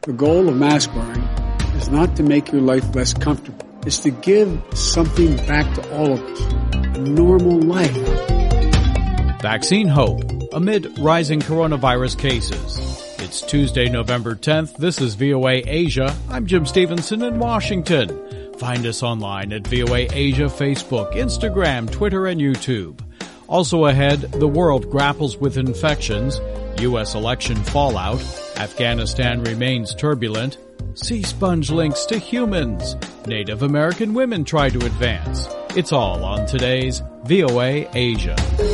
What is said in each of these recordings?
The goal of mask wearing is not to make your life less comfortable. It's to give something back to all of us, a normal life. Vaccine hope amid rising coronavirus cases. It's Tuesday, November 10th. This is VOA Asia. I'm Jim Stevenson in Washington. Find us online at VOA Asia, Facebook, Instagram, Twitter, and YouTube. Also ahead, the world grapples with infections, U.S. election fallout, Afghanistan remains turbulent, sea sponge links to humans, Native American women try to advance. It's all on today's VOA Asia.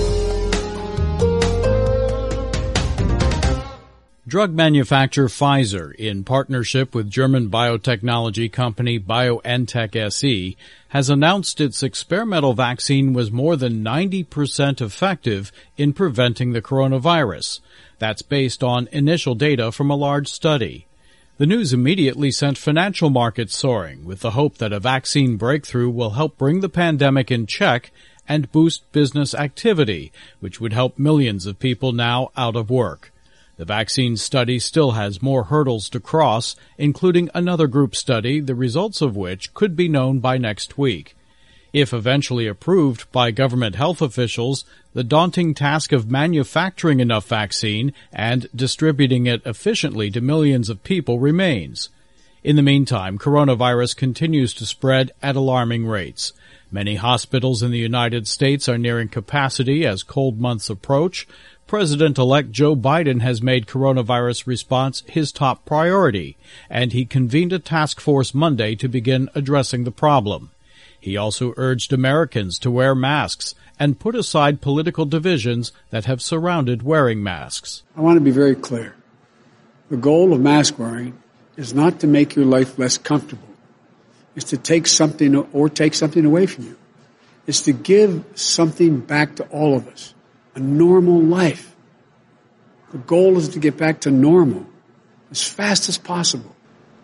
Drug manufacturer Pfizer, in partnership with German biotechnology company BioNTech SE, has announced its experimental vaccine was more than 90% effective in preventing the coronavirus. That's based on initial data from a large study. The news immediately sent financial markets soaring, with the hope that a vaccine breakthrough will help bring the pandemic in check and boost business activity, which would help millions of people now out of work. The vaccine study still has more hurdles to cross, including another group study, the results of which could be known by next week. If eventually approved by government health officials, the daunting task of manufacturing enough vaccine and distributing it efficiently to millions of people remains. In the meantime, coronavirus continues to spread at alarming rates. Many hospitals in the United States are nearing capacity as cold months approach. President-elect Joe Biden has made coronavirus response his top priority, and he convened a task force Monday to begin addressing the problem. He also urged Americans to wear masks and put aside political divisions that have surrounded wearing masks. I want to be very clear. The goal of mask wearing is not to make your life less comfortable. It's to take something away from you. It's to give something back to all of us, a normal life. The goal is to get back to normal as fast as possible.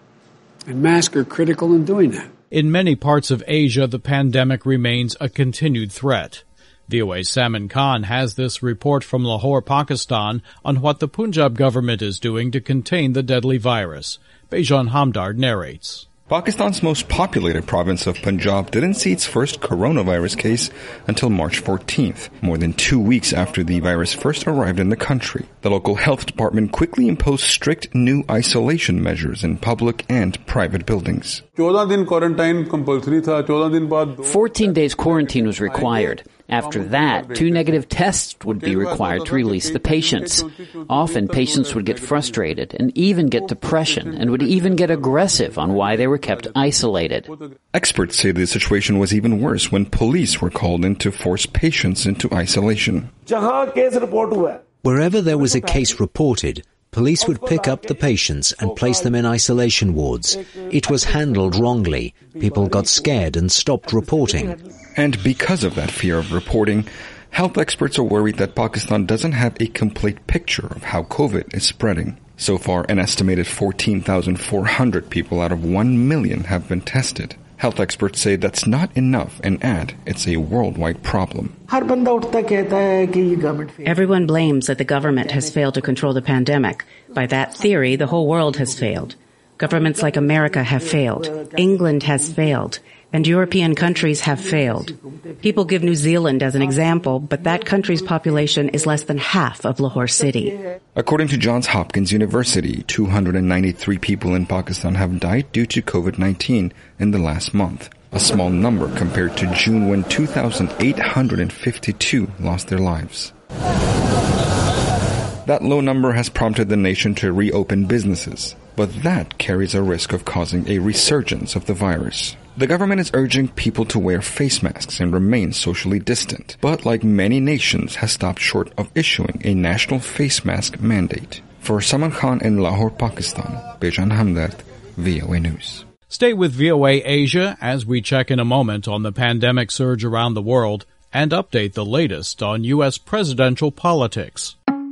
And masks are critical in doing that. In many parts of Asia, the pandemic remains a continued threat. VOA's Salman Khan has this report from Lahore, Pakistan, on what the Punjab government is doing to contain the deadly virus. Bejan Hamdard narrates. Pakistan's most populated province of Punjab didn't see its first coronavirus case until March 14th, more than 2 weeks after the virus first arrived in the country. The local health department quickly imposed strict new isolation measures in public and private buildings. 14 days quarantine was required. After that, 2 negative tests would be required to release the patients. Often, patients would get frustrated and even get depression and would even get aggressive on why they were kept isolated. Experts say the situation was even worse when police were called in to force patients into isolation. Wherever there was a case reported, police would pick up the patients and place them in isolation wards. It was handled wrongly. People got scared and stopped reporting. And because of that fear of reporting, health experts are worried that Pakistan doesn't have a complete picture of how COVID is spreading. So far, an estimated 14,400 people out of 1 million have been tested. Health experts say that's not enough and add it's a worldwide problem. Everyone blames that the government has failed to control the pandemic. By that theory, the whole world has failed. Governments like America have failed. England has failed. And European countries have failed. People give New Zealand as an example, but that country's population is less than half of Lahore City. According to Johns Hopkins University, 293 people in Pakistan have died due to COVID-19 in the last month, a small number compared to June when 2,852 lost their lives. That low number has prompted the nation to reopen businesses, but that carries a risk of causing a resurgence of the virus. The government is urging people to wear face masks and remain socially distant, but like many nations has stopped short of issuing a national face mask mandate. For Salman Khan in Lahore, Pakistan, Bejan Hamdard, VOA News. Stay with VOA Asia as we check in a moment on the pandemic surge around the world and update the latest on U.S. presidential politics.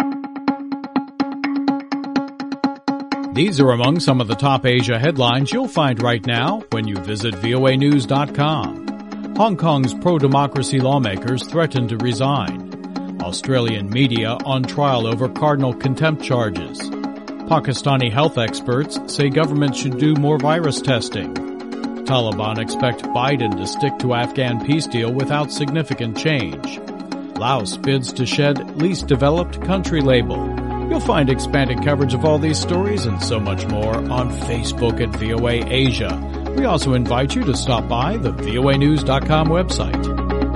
These are among some of the top Asia headlines you'll find right now when you visit voanews.com. Hong Kong's pro-democracy lawmakers threaten to resign. Australian media on trial over cardinal contempt charges. Pakistani health experts say government should do more virus testing. Taliban expect Biden to stick to Afghan peace deal without significant change. Laos bids to shed least developed country label. You'll find expanded coverage of all these stories and so much more on Facebook at VOA Asia. We also invite you to stop by the voanews.com website.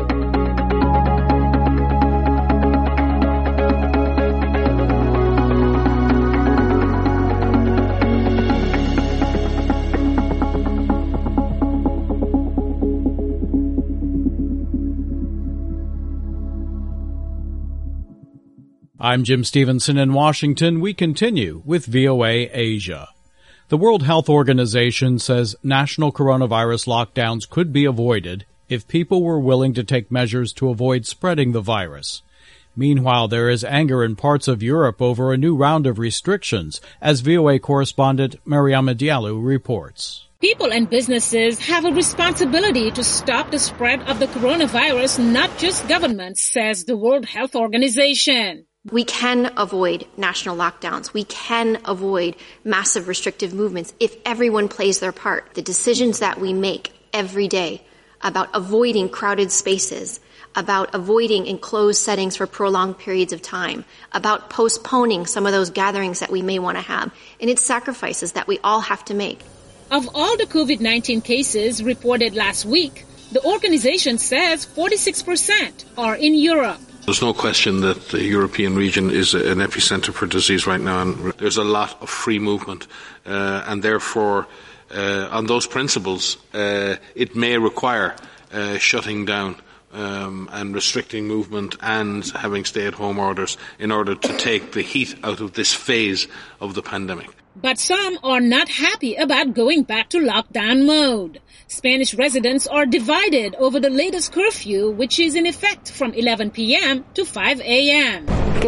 I'm Jim Stevenson in Washington. We continue with VOA Asia. The World Health Organization says national coronavirus lockdowns could be avoided if people were willing to take measures to avoid spreading the virus. Meanwhile, there is anger in parts of Europe over a new round of restrictions, as VOA correspondent Mariama Diallo reports. People and businesses have a responsibility to stop the spread of the coronavirus, not just governments, says the World Health Organization. We can avoid national lockdowns. We can avoid massive restrictive movements if everyone plays their part. The decisions that we make every day about avoiding crowded spaces, about avoiding enclosed settings for prolonged periods of time, about postponing some of those gatherings that we may want to have, and it's sacrifices that we all have to make. Of all the COVID-19 cases reported last week, the organization says 46% are in Europe. There's no question that the European region is an epicenter for disease right now, and there's a lot of free movement, and therefore, on those principles, it may require shutting down and restricting movement and having stay-at-home orders in order to take the heat out of this phase of the pandemic. But some are not happy about going back to lockdown mode. Spanish residents are divided over the latest curfew, which is in effect from 11 p.m. to 5 a.m.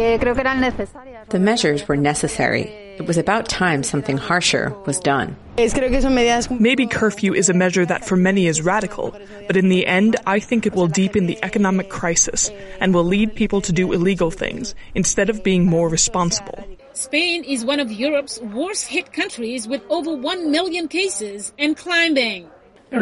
The measures were necessary. It was about time something harsher was done. Maybe curfew is a measure that for many is radical, but in the end, I think it will deepen the economic crisis and will lead people to do illegal things instead of being more responsible. Spain is one of Europe's worst-hit countries with over 1 million cases and climbing. The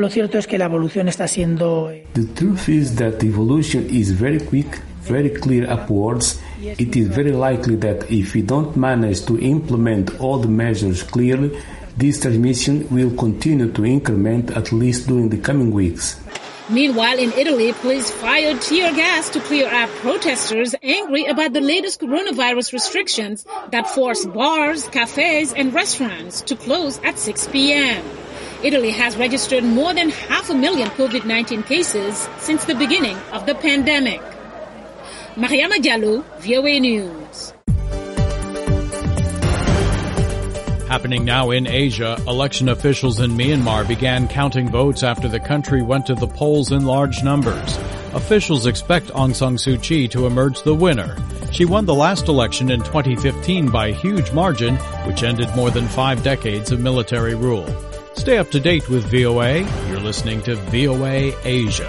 truth is that the evolution is very quick, very clear upwards. It is very likely that if we don't manage to implement all the measures clearly, this transmission will continue to increment at least during the coming weeks. Meanwhile, in Italy, police fired tear gas to clear out protesters angry about the latest coronavirus restrictions that force bars, cafes, and restaurants to close at 6 p.m. Italy has registered more than 500,000 COVID-19 cases since the beginning of the pandemic. Mariama Diallo, VOA News. Happening now in Asia, election officials in Myanmar began counting votes after the country went to the polls in large numbers. Officials expect Aung San Suu Kyi to emerge the winner. She won the last election in 2015 by a huge margin, which ended more than 5 decades of military rule. Stay up to date with VOA. You're listening to VOA Asia.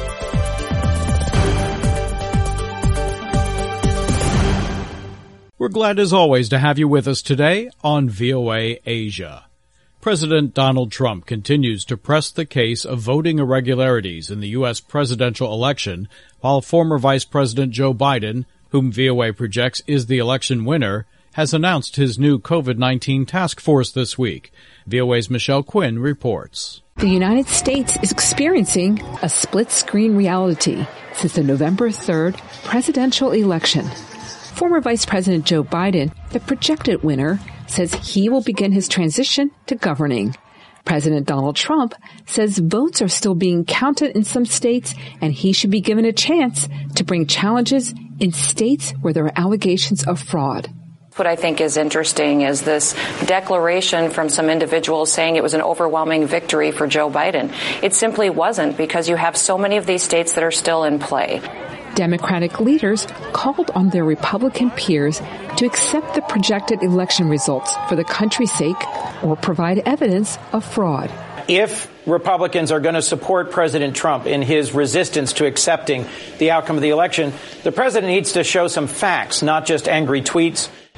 We're glad as always to have you with us today on VOA Asia. President Donald Trump continues to press the case of voting irregularities in the U.S. presidential election, while former Vice President Joe Biden, whom VOA projects is the election winner, has announced his new COVID-19 task force this week. VOA's Michelle Quinn reports. The United States is experiencing a split-screen reality since the November 3rd presidential election. Former Vice President Joe Biden, the projected winner, says he will begin his transition to governing. President Donald Trump says votes are still being counted in some states and he should be given a chance to bring challenges in states where there are allegations of fraud. What I think is interesting is this declaration from some individuals saying it was an overwhelming victory for Joe Biden. It simply wasn't, because you have so many of these states that are still in play. Democratic leaders called on their Republican peers to accept the projected election results for the country's sake or provide evidence of fraud. If Republicans are going to support President Trump in his resistance to accepting the outcome of the election, the president needs to show some facts, not just angry tweets.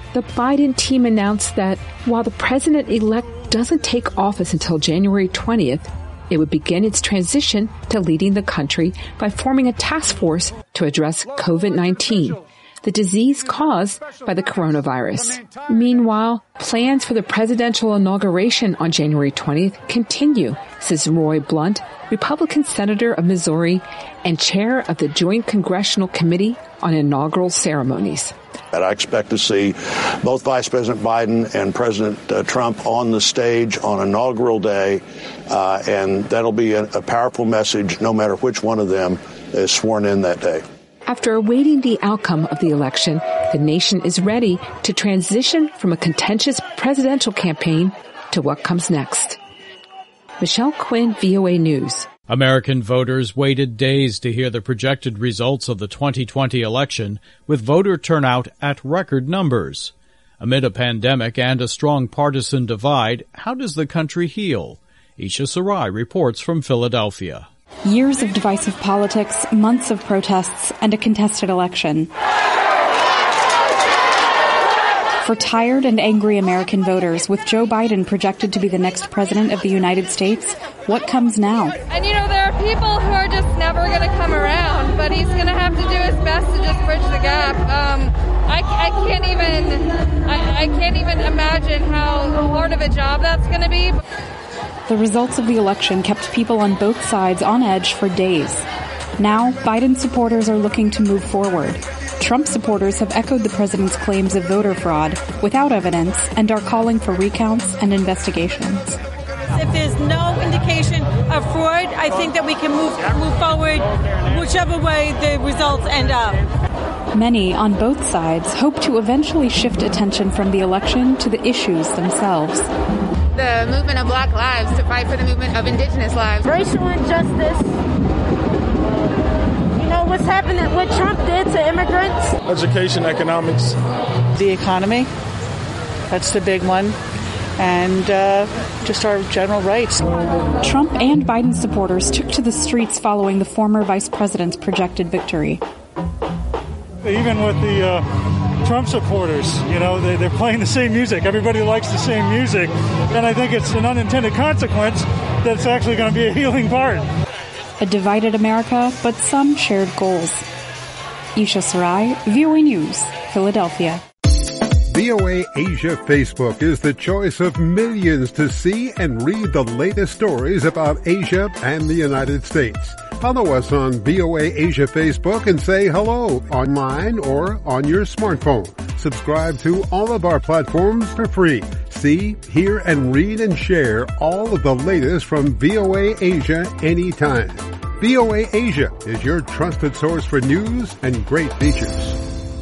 the Biden team announced that while the president-elect doesn't take office until January 20th, it would begin its transition to leading the country by forming a task force to address COVID-19, the disease caused by the coronavirus. Meanwhile, plans for the presidential inauguration on January 20th continue, says Roy Blunt, Republican senator of Missouri and chair of the Joint Congressional Committee on Inaugural Ceremonies. And I expect to see both Vice President Biden and President Trump on the stage on inaugural day, and that'll be a powerful message no matter which one of them is sworn in that day. After awaiting the outcome of the election, the nation is ready to transition from a contentious presidential campaign to what comes next. Michelle Quinn, VOA News. American voters waited days to hear the projected results of the 2020 election, with voter turnout at record numbers. Amid a pandemic and a strong partisan divide, how does the country heal? Isha Sarai reports from Philadelphia. Years of divisive politics, months of protests, and a contested election. For tired and angry American voters, with Joe Biden projected to be the next president of the United States, what comes now? And there are people who are just never going to come around, but he's going to have to do his best to just bridge the gap. I can't even imagine how hard of a job that's going to be. The results of the election kept people on both sides on edge for days. Now, Biden supporters are looking to move forward. Trump supporters have echoed the president's claims of voter fraud without evidence and are calling for recounts and investigations. If there's no indication of fraud, I think that we can move forward whichever way the results end up. Many on both sides hope to eventually shift attention from the election to the issues themselves. The movement of Black lives to fight for the movement of Indigenous lives. Racial injustice. What's happening, what Trump did to immigrants. Education, economics. The economy, that's the big one. And just our general rights. Trump and Biden supporters took to the streets following the former vice president's projected victory. Even with the Trump supporters, they're playing the same music. Everybody likes the same music. And I think it's an unintended consequence that's actually going to be a healing part. A divided America, but some shared goals. Isha Sarai, VOA News, Philadelphia. VOA Asia Facebook is the choice of millions to see and read the latest stories about Asia and the United States. Follow us on VOA Asia Facebook and say hello online or on your smartphone. Subscribe to all of our platforms for free. See, hear, and read and share all of the latest from VOA Asia anytime. VOA Asia is your trusted source for news and great features.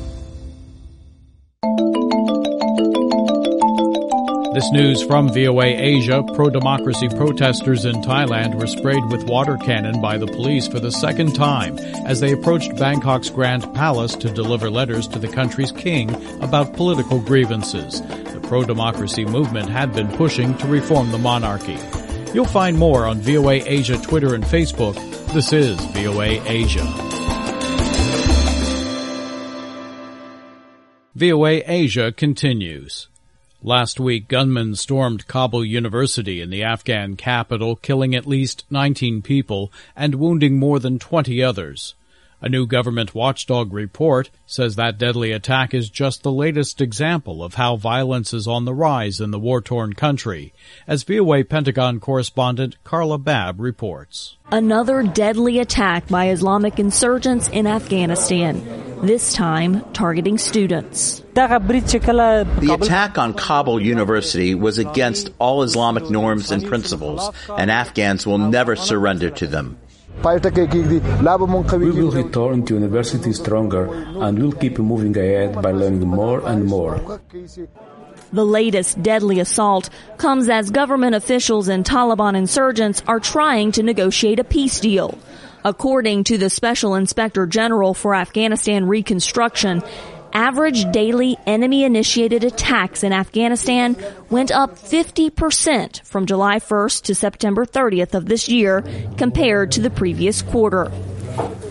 This news from VOA Asia. Pro-democracy protesters in Thailand were sprayed with water cannon by the police for the second time as they approached Bangkok's Grand Palace to deliver letters to the country's king about political grievances. The pro-democracy movement had been pushing to reform the monarchy. You'll find more on VOA Asia Twitter and Facebook. This is VOA Asia. VOA Asia continues. Last week, gunmen stormed Kabul University in the Afghan capital, killing at least 19 people and wounding more than 20 others. A new government watchdog report says that deadly attack is just the latest example of how violence is on the rise in the war-torn country, as VOA Pentagon correspondent Carla Babb reports. Another deadly attack by Islamic insurgents in Afghanistan, this time targeting students. The attack on Kabul University was against all Islamic norms and principles, and Afghans will never surrender to them. We will return to university stronger and will keep moving ahead by learning more and more. The latest deadly assault comes as government officials and Taliban insurgents are trying to negotiate a peace deal. According to the Special Inspector General for Afghanistan Reconstruction, average daily enemy-initiated attacks in Afghanistan went up 50% from July 1st to September 30th of this year compared to the previous quarter.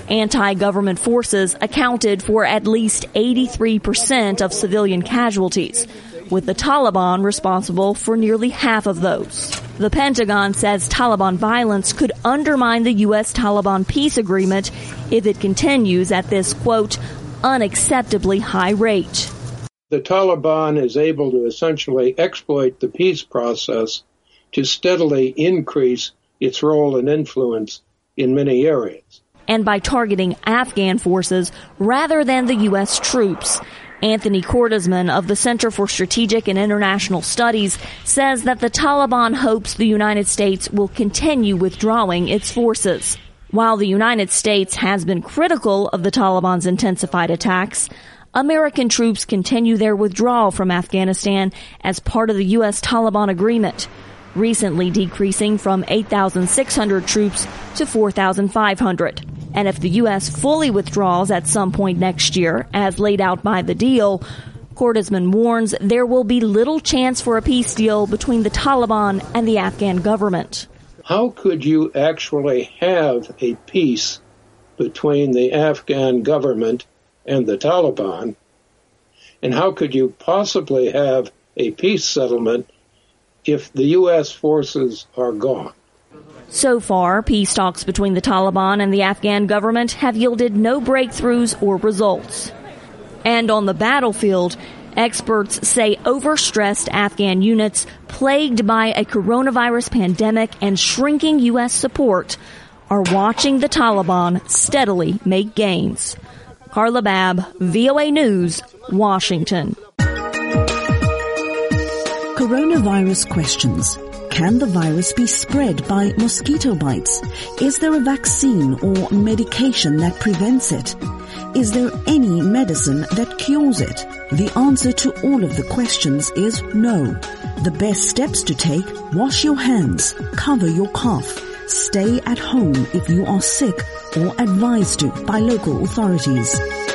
Anti-government forces accounted for at least 83% of civilian casualties, with the Taliban responsible for nearly half of those. The Pentagon says Taliban violence could undermine the U.S.-Taliban peace agreement if it continues at this, quote, unacceptably high rate. The Taliban is able to essentially exploit the peace process to steadily increase its role and influence in many areas. And by targeting Afghan forces rather than the U.S. troops. Anthony Cordesman of the Center for Strategic and International Studies says that the Taliban hopes the United States will continue withdrawing its forces. While the United States has been critical of the Taliban's intensified attacks, American troops continue their withdrawal from Afghanistan as part of the U.S. Taliban agreement, recently decreasing from 8,600 troops to 4,500. And if the U.S. fully withdraws at some point next year, as laid out by the deal, Cordesman warns there will be little chance for a peace deal between the Taliban and the Afghan government. How could you actually have a peace between the Afghan government and the Taliban? And how could you possibly have a peace settlement if the U.S. forces are gone? So far, peace talks between the Taliban and the Afghan government have yielded no breakthroughs or results. And on the battlefield, experts say overstressed Afghan units plagued by a coronavirus pandemic and shrinking U.S. support are watching the Taliban steadily make gains. Carla Babb, VOA News, Washington. Coronavirus questions. Can the virus be spread by mosquito bites? Is there a vaccine or medication that prevents it? Is there any medicine that cures it? The answer to all of the questions is no. The best steps to take: wash your hands, cover your cough, stay at home if you are sick or advised to by local authorities.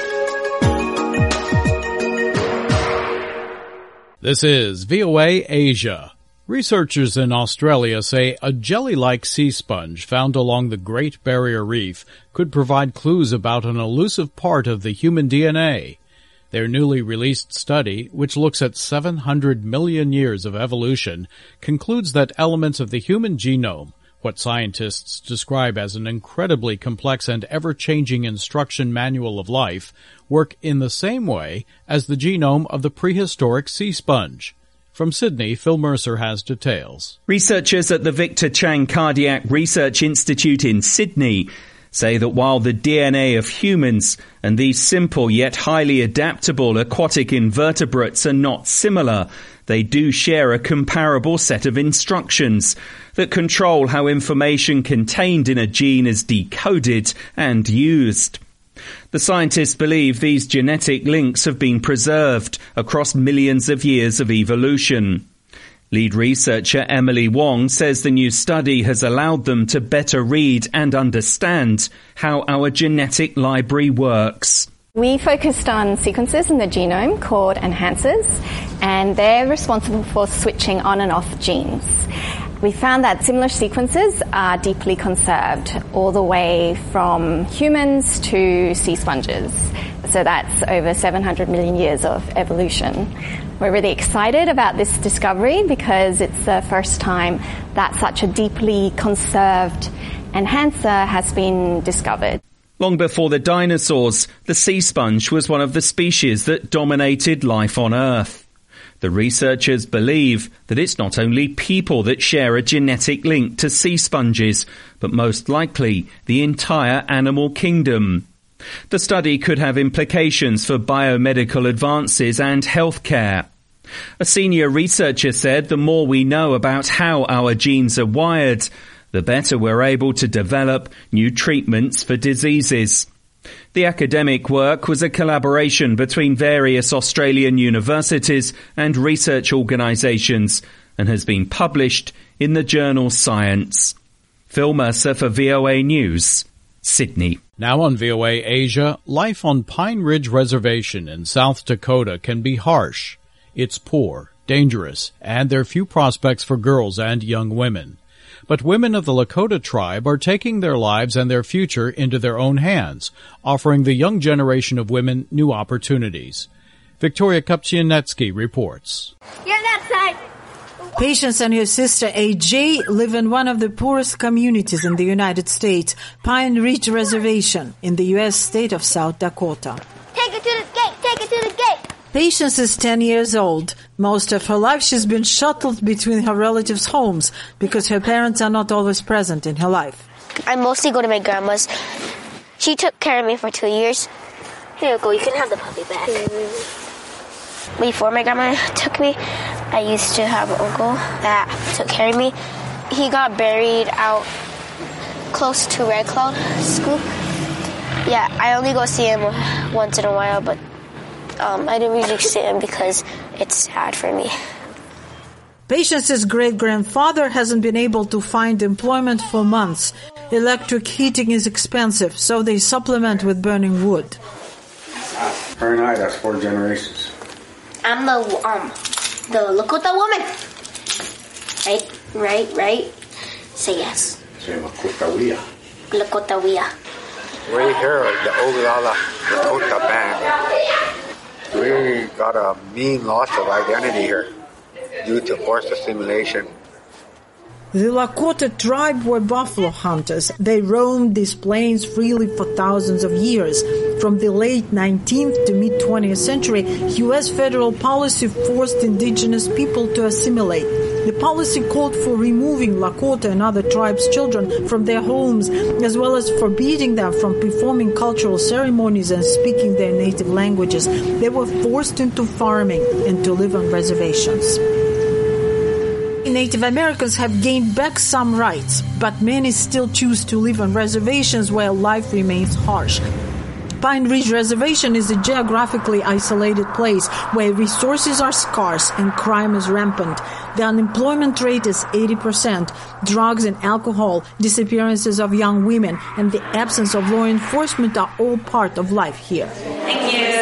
This is VOA Asia. Researchers in Australia say a jelly-like sea sponge found along the Great Barrier Reef could provide clues about an elusive part of the human DNA. Their newly released study, which looks at 700 million years of evolution, concludes that elements of the human genome, what scientists describe as an incredibly complex and ever-changing instruction manual of life, work in the same way as the genome of the prehistoric sea sponge. From Sydney, Phil Mercer has details. Researchers at the Victor Chang Cardiac Research Institute in Sydney say that while the DNA of humans and these simple yet highly adaptable aquatic invertebrates are not similar, they do share a comparable set of instructions that control how information contained in a gene is decoded and used. The scientists believe these genetic links have been preserved across millions of years of evolution. Lead researcher Emily Wong says the new study has allowed them to better read and understand how our genetic library works. We focused on sequences in the genome called enhancers, and they're responsible for switching on and off genes. We found that similar sequences are deeply conserved all the way from humans to sea sponges. So that's over 700 million years of evolution. We're really excited about this discovery because it's the first time that such a deeply conserved enhancer has been discovered. Long before the dinosaurs, the sea sponge was one of the species that dominated life on Earth. The researchers believe that it's not only people that share a genetic link to sea sponges, but most likely the entire animal kingdom. The study could have implications for biomedical advances and healthcare. A senior researcher said the more we know about how our genes are wired, the better we're able to develop new treatments for diseases. The academic work was a collaboration between various Australian universities and research organisations and has been published in the journal Science. Phil Mercer for VOA News, Sydney. Now on VOA Asia, life on Pine Ridge Reservation in South Dakota can be harsh. It's poor, dangerous, and there are few prospects for girls and young women. But women of the Lakota tribe are taking their lives and their future into their own hands, offering the young generation of women new opportunities. Victoria Kupchianetsky reports. You're on that side. Patience and her sister AJ live in one of the poorest communities in the United States, Pine Ridge Reservation, in the U.S. state of South Dakota. Take it to the gate. Take it to the gate. Patience is 10 years old. Most of her life she's been shuttled between her relatives' homes because her parents are not always present in her life. I mostly go to my grandma's. She took care of me for 2 years. Here you go. You can have the puppy back. Before my grandma took me, I used to have an uncle that took care of me. He got buried out close to Red Cloud School. Yeah, I only go see him once in a while, but I didn't really see him because it's sad for me. Patience's great-grandfather hasn't been able to find employment for months. Electric heating is expensive, so they supplement with burning wood. Her and I, that's 4 generations. I'm the Lakota woman. Right? Say yes. Say Lakotawia. Lakotawia. We're here at the Oglala Lakota band. We got a mean loss of identity here due to forced assimilation. The Lakota tribe were buffalo hunters. They roamed these plains freely for thousands of years. From the late 19th to mid-20th century, U.S. federal policy forced indigenous people to assimilate. The policy called for removing Lakota and other tribes' children from their homes, as well as forbidding them from performing cultural ceremonies and speaking their native languages. They were forced into farming and to live on reservations. Native Americans have gained back some rights, but many still choose to live on reservations where life remains harsh. Pine Ridge Reservation is a geographically isolated place where resources are scarce and crime is rampant. The unemployment rate is 80%. Drugs and alcohol, disappearances of young women, and the absence of law enforcement are all part of life here. Thank you.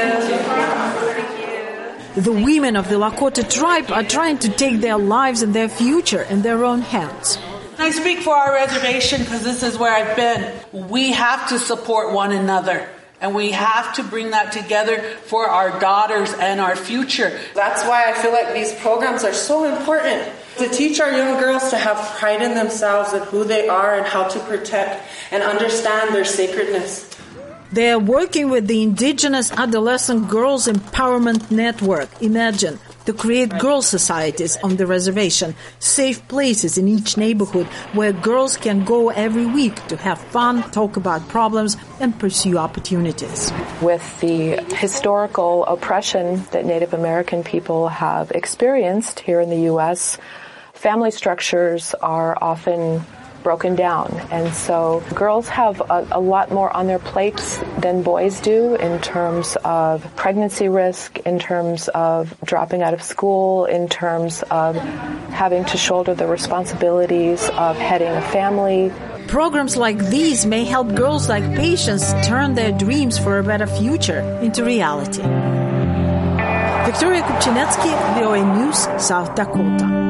The women of the Lakota tribe are trying to take their lives and their future in their own hands. I speak for our reservation because this is where I've been. We have to support one another. And we have to bring that together for our daughters and our future. That's why I feel like these programs are so important. To teach our young girls to have pride in themselves and who they are and how to protect and understand their sacredness. They are working with the Indigenous Adolescent Girls Empowerment Network, Imagine, to create girl societies on the reservation, safe places in each neighborhood where girls can go every week to have fun, talk about problems, and pursue opportunities. With the historical oppression that Native American people have experienced here in the U.S., family structures are often broken down. And so girls have a lot more on their plates than boys do in terms of pregnancy risk, in terms of dropping out of school, in terms of having to shoulder the responsibilities of heading a family. Programs like these may help girls like Patience turn their dreams for a better future into reality. Victoria Kupchianetsky, VOA News, South Dakota.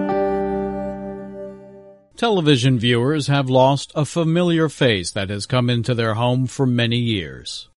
Television viewers have lost a familiar face that has come into their home for many years.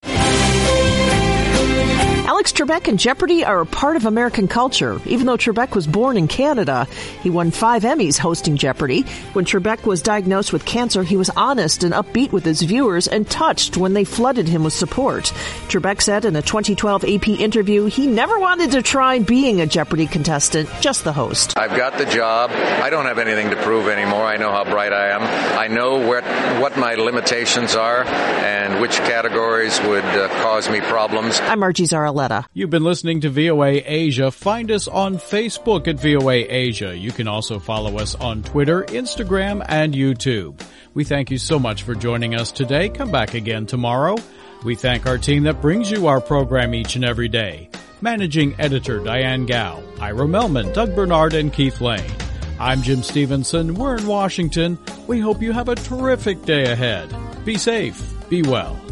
Alex Trebek and Jeopardy are a part of American culture. Even though Trebek was born in Canada, he won 5 Emmys hosting Jeopardy. When Trebek was diagnosed with cancer, he was honest and upbeat with his viewers and touched when they flooded him with support. Trebek said in a 2012 AP interview he never wanted to try being a Jeopardy contestant, just the host. I've got the job. I don't have anything to prove anymore. I know how bright I am. I know what my limitations are and which categories would cause me problems. I'm Margie Zaraletta. You've been listening to VOA Asia. Find us on Facebook at VOA Asia. You can also follow us on Twitter, Instagram, and YouTube. We thank you so much for joining us today. Come back again tomorrow. We thank our team that brings you our program each and every day. Managing Editor Diane Gao, Ira Melman, Doug Bernard, and Keith Lane. I'm Jim Stevenson. We're in Washington. We hope you have a terrific day ahead. Be safe. Be well.